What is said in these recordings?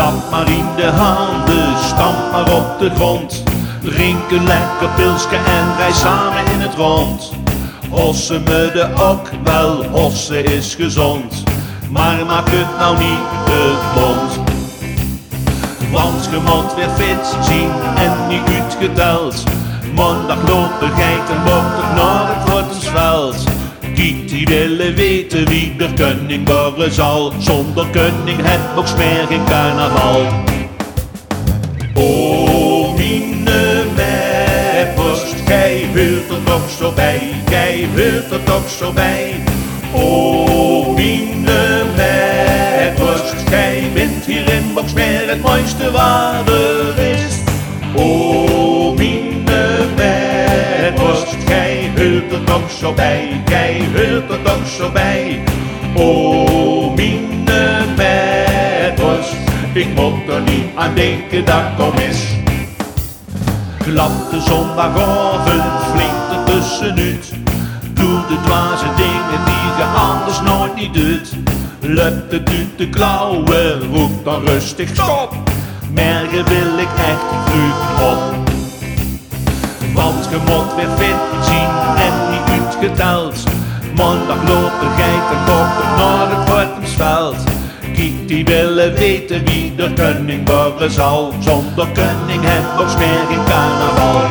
Klap maar in de handen, stamp maar op de grond. Drink een lekker pilsje en rij samen in het rond. Hossen me de ook wel, hossen is gezond. Maar maak het nou niet te blond. Want je moet weer fit zien en niet uitgeteld. Maandag lopen geiten wordt het naar het Wortelsveld. Kiek die willen weten wie er koning worden zal. Zonder koning het ook meer geen carnaval. O mine meppers, gij wilt er toch zo bij, gij wilt er toch zo bij. O mine meppers, gij bent hier in Boksmeer het mooiste waar er is. O mine meppers, gij wilt er toch zo bij, gij wilt er toch zo bij. O mine meppers, ik moet er niet aan denken dat kom is. Glad de zondagavond flink ertussenuit. Doe de dwaze dingen die je anders nooit niet doet. Lukt het uit de klauwen, roep dan rustig stop. Morgen wil ik echt vroeg op. Want je moet weer fit zien en niet uitgeteld. Maandag lopen geiten koppen naar het Wortelsveld. Kiek die willen weten wie er koning worden zal. Zonder koning het nog meer geen carnaval.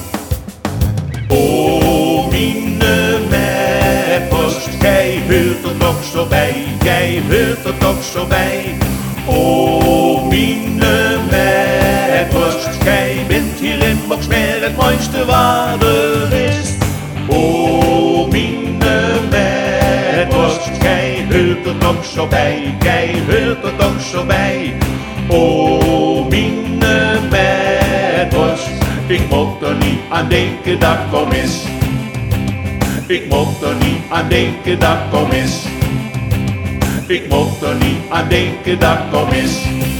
O mine meppers, gij wilt er toch zo bij, gij wilt er toch zo bij. O mine meppers, gij bent hier in Boksmeer het mooiste waar er is. O mine meppers, gij wilt er toch zo bij, gij wilt er toch zo bij. O mine meppers, ik moet er niet aan denken dat kom is. Ik moet er niet aan denken dat kom is. Ik moet er niet aan denken dat kom is.